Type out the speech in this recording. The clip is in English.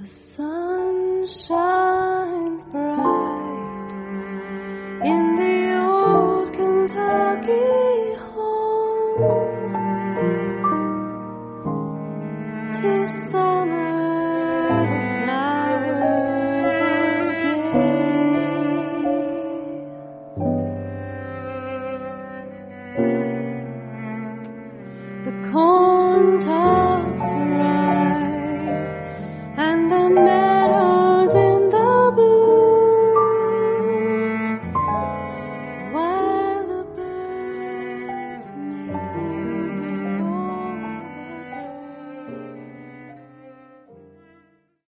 The sun shines bright in the old Kentucky home. 'Tis summer, the flowers are gay. The corn tops ripe and the